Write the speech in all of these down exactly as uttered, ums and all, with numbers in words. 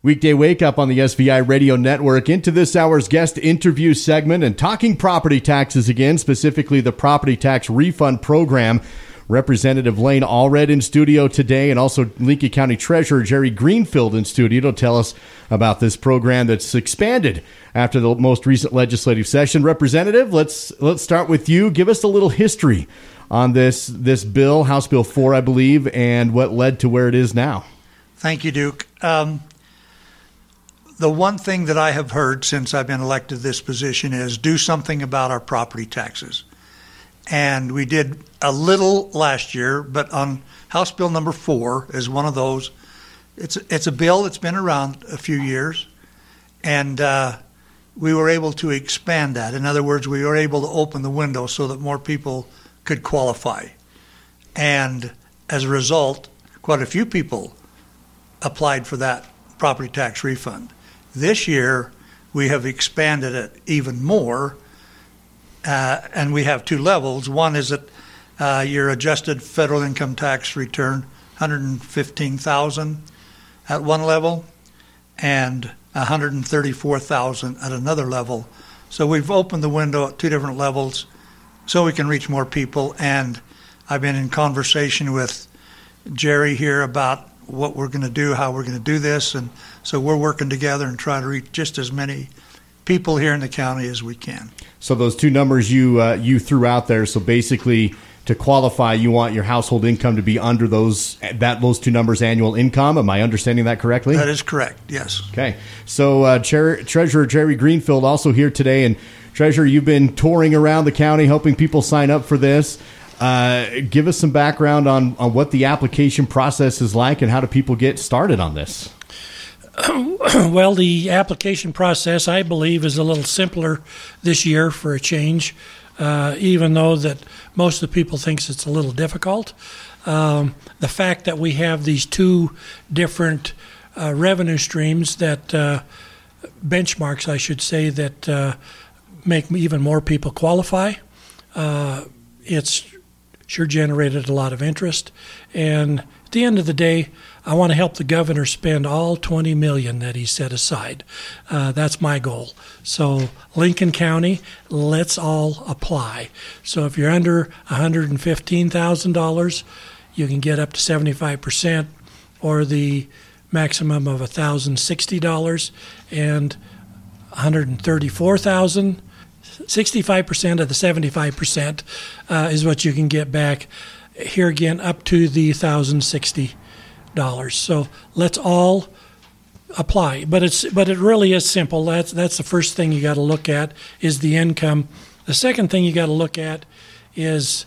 Weekday Wake Up on the S V I Radio Network. Into this hour's guest interview segment and talking property taxes again, specifically the property tax refund program. Representative Lane Allred in studio today, and also Lincoln County Treasurer Jerry Greenfield in studio to tell us about this program that's expanded after the most recent legislative session. Representative, let's let's start with you. Give us a little history on this this bill, House Bill four, I believe, and what led to where it is now. Thank you, Duke. Um, the one thing that I have heard since I've been elected to this position is do something about our property taxes. And we did a little last year, but on House Bill number four is one of those. It's it's a bill that's been around a few years, and uh, we were able to expand that. In other words, we were able to open the window so that more people could qualify. And as a result, quite a few people applied for that property tax refund. This year, we have expanded it even more. Uh, and we have two levels. One is that uh, your adjusted federal income tax return, one hundred fifteen thousand dollars at one level, and one hundred thirty-four thousand dollars at another level. So we've opened the window at two different levels so we can reach more people. And I've been in conversation with Jerry here about what we're going to do, how we're going to do this. And so we're working together and trying to reach just as many people here in the county as we can. So those two numbers you uh, you threw out there. So basically, to qualify, you want your household income to be under those that those two numbers annual income. Am I understanding that correctly? That is correct. Yes. Okay. So uh, Chair, Treasurer Jerry Greenfield also here today, and Treasurer, you've been touring around the county helping people sign up for this. Uh, give us some background on on what the application process is like and how do people get started on this. Well, the application process, I believe, is a little simpler this year for a change, uh, even though that most of the people thinks it's a little difficult. Um, the fact that we have these two different uh, revenue streams that uh, benchmarks, I should say, that uh, make even more people qualify, uh, it's sure generated a lot of interest. And at the end of the day, I want to help the governor spend all twenty million dollars that he set aside. Uh, that's my goal. So Lincoln County, let's all apply. So if you're under one hundred fifteen thousand dollars, you can get up to seventy-five percent or the maximum of one thousand sixty dollars, and one hundred thirty-four thousand dollars, sixty-five percent of the seventy-five percent uh, is what you can get back. Here again, up to the one thousand sixty dollars. So let's all apply. But it's but it really is simple. That's that's the first thing you got to look at is the income. The second thing you got to look at is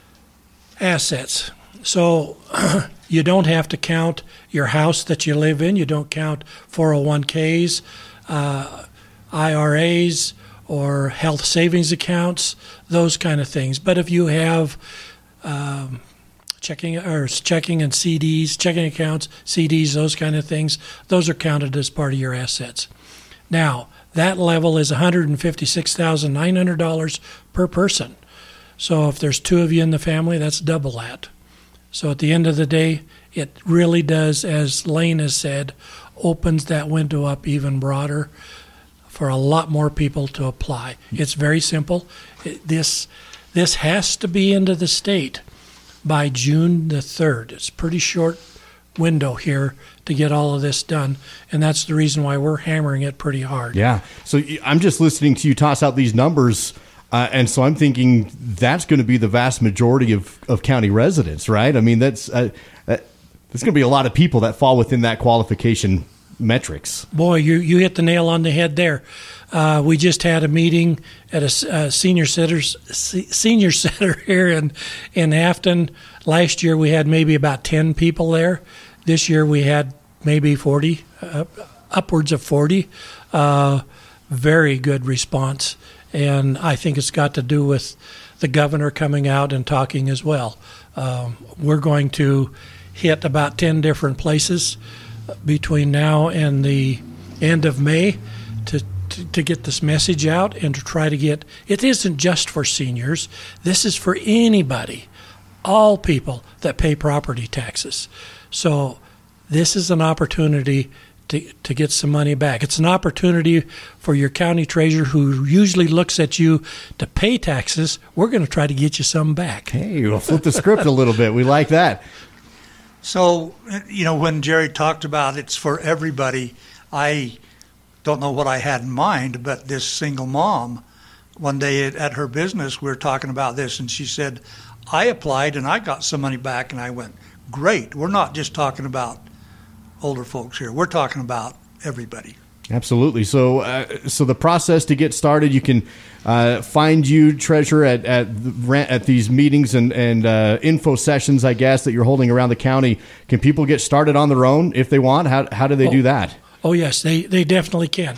assets. So you don't have to count your house that you live in. You don't count four oh one k's, uh, I R A's, or health savings accounts, those kind of things. But if you have um, checking or checking and C Ds, checking accounts, C Ds, those kind of things, those are counted as part of your assets. Now, that level is one hundred fifty-six thousand nine hundred dollars per person. So if there's two of you in the family, that's double that. So at the end of the day, it really does, as Lane has said, opens that window up even broader for a lot more people to apply. It's very simple. It, this this has to be into the state by June the third. It's a pretty short window here to get all of this done, and that's the reason why we're hammering it pretty hard. Yeah. So I'm just listening to you toss out these numbers, uh, and so I'm thinking that's going to be the vast majority of, of county residents, right? I mean, that's uh, that, there's going to be a lot of people that fall within that qualification metrics. Boy, you you hit the nail on the head there. Uh, we just had a meeting at a uh, senior centers senior center here in in Afton. Last year we had maybe about ten people there. This year we had maybe forty, uh, upwards of forty. Uh, very good response, and I think it's got to do with the governor coming out and talking as well. Um, we're going to hit about ten different places between now and the end of May to, to to get this message out and to try to get, it isn't just for seniors, this is for anybody, all people that pay property taxes. So this is an opportunity to, to get some money back. It's an opportunity for your county treasurer, who usually looks at you to pay taxes. We're going to try to get you some back. Hey, we'll flip the script a little bit. We like that. So, you know, when Jerry talked about it's for everybody, I don't know what I had in mind, but this single mom, one day at, at her business, we were talking about this, and she said, I applied and I got some money back, and I went, great. We're not just talking about older folks here. We're talking about everybody. Absolutely. So, uh, so the process to get started, you can uh, find you, treasurer, at at, the, at these meetings and and uh, info sessions, I guess, that you're holding around the county. Can people get started on their own if they want? How how do they oh, do that? Oh yes, they they definitely can.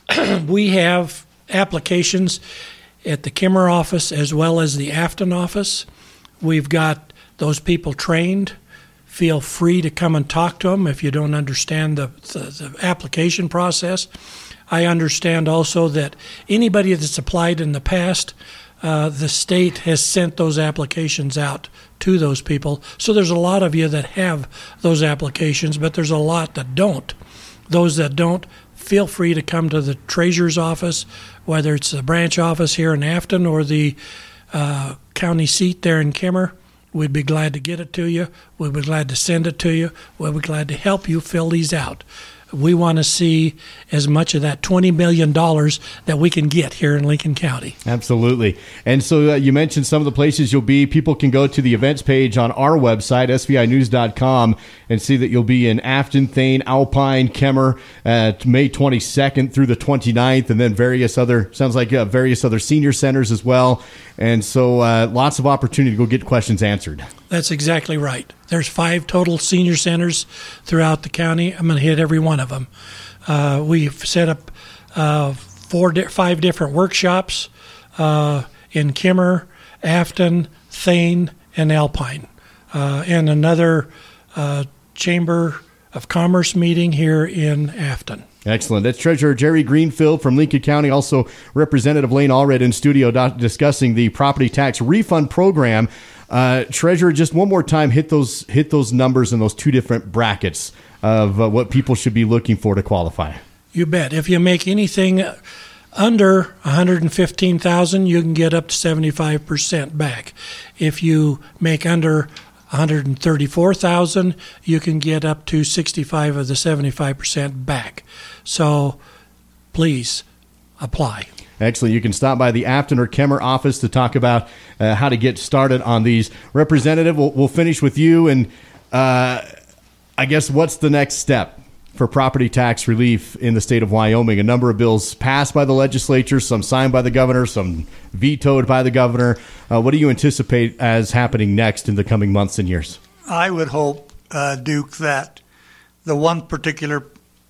We have applications at the Kimmer office as well as the Afton office. We've got those people trained. Feel free to come and talk to them if you don't understand the, the, the application process. I understand also that anybody that's applied in the past, uh, the state has sent those applications out to those people. So there's a lot of you that have those applications, but there's a lot that don't. Those that don't, feel free to come to the treasurer's office, whether it's the branch office here in Afton or the uh, county seat there in Kimmer. We'd be glad to get it to you. We'd be glad to send it to you. We'd be glad to help you fill these out. We want to see as much of that twenty million dollars that we can get here in Lincoln County. Absolutely. And so uh, you mentioned some of the places you'll be. People can go to the events page on our website, S V I news dot com, and see that you'll be in Afton, Thane, Alpine, Kemmer at May twenty-second through the twenty-ninth, and then various other, sounds like uh, various other senior centers as well. And so uh, lots of opportunity to go get questions answered. That's exactly right. There's five total senior centers throughout the county. I'm going to hit every one of them. Uh, we've set up uh, four, di- five different workshops uh, in Kimmer, Afton, Thane, and Alpine, uh, and another uh, Chamber of Commerce meeting here in Afton. Excellent. That's Treasurer Jerry Greenfield from Lincoln County, also Representative Lane Allred in studio do- discussing the property tax refund program. Uh, Treasurer, just one more time, hit those hit those numbers in those two different brackets of uh, what people should be looking for to qualify. You bet. If you make anything under one hundred fifteen thousand dollars, you can get up to seventy-five percent back. If you make under one hundred thirty-four thousand dollars, you can get up to sixty-five of the seventy-five percent back. So please apply. Excellent. You can stop by the Afton or Kemmer office to talk about uh, how to get started on these. Representative, we'll, we'll finish with you. And uh, I guess what's the next step for property tax relief in the state of Wyoming? A number of bills passed by the legislature, some signed by the governor, some vetoed by the governor. Uh, what do you anticipate as happening next in the coming months and years? I would hope, uh, Duke, that the one particular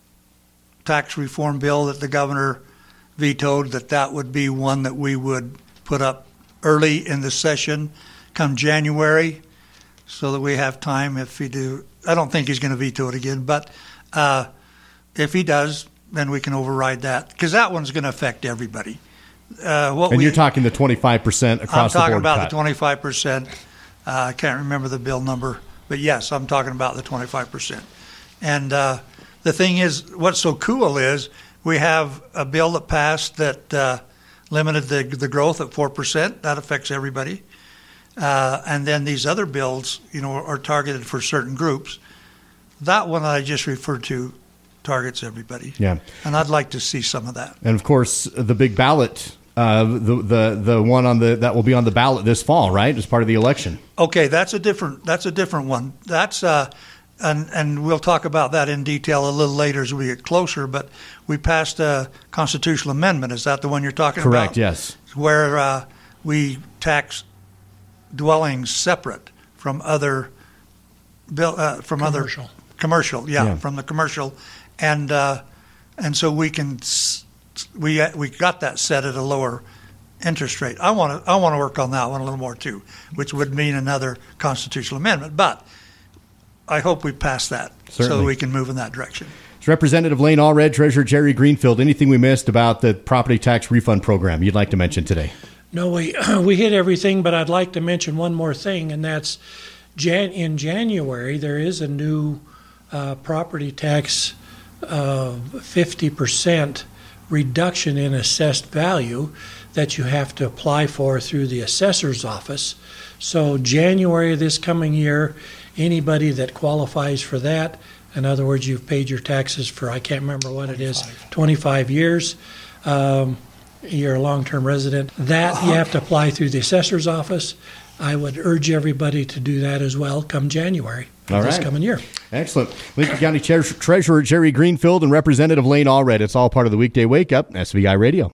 tax reform bill that the governor vetoed, that that would be one that we would put up early in the session come January so that we have time if he do. I don't think he's going to veto it again, but uh, if he does, then we can override that because that one's going to affect everybody. Uh, what and we, you're talking the twenty-five percent across the board. I'm talking about cut. the twenty-five percent. Uh, I can't remember the bill number, but yes, I'm talking about the twenty-five percent. And uh, the thing is, what's so cool is we have a bill that passed that uh, limited the the growth at four percent. That affects everybody. Uh, and then these other bills, you know, are targeted for certain groups. That one I just referred to targets everybody. Yeah. And I'd like to see some of that. And of course, the big ballot, uh, the the the one on the that will be on the ballot this fall, right, as part of the election. Okay, that's a different that's a different one. That's uh, and and we'll talk about that in detail a little later as we get closer. But we passed a constitutional amendment. Is that the one you're talking Correct, about? Correct. Yes. Where uh, we tax dwellings separate from other bill uh, from Commercial. other commercial. Yeah, Yeah. from the commercial, and uh, and so we can we we got that set at a lower interest rate. I want to I want to work on that one a little more too, which would mean another constitutional amendment. But I hope we pass that Certainly. so that we can move in that direction. It's Representative Lane Allred, Treasurer Jerry Greenfield. Anything we missed about the property tax refund program you'd like to mention today? No, we we hit everything, but I'd like to mention one more thing, and that's Jan- in January there is a new uh, property tax uh, fifty percent reduction in assessed value that you have to apply for through the assessor's office. So January of this coming year, anybody that qualifies for that, in other words, you've paid your taxes for, I can't remember what it is, twenty-five years, um, you're a long-term resident, that you have to apply through the assessor's office. I would urge everybody to do that as well come January of All this right. coming year. Excellent. Lincoln County Tre- Treasurer Jerry Greenfield and Representative Lane Allred. It's all part of the Weekday Wake Up, S V I Radio.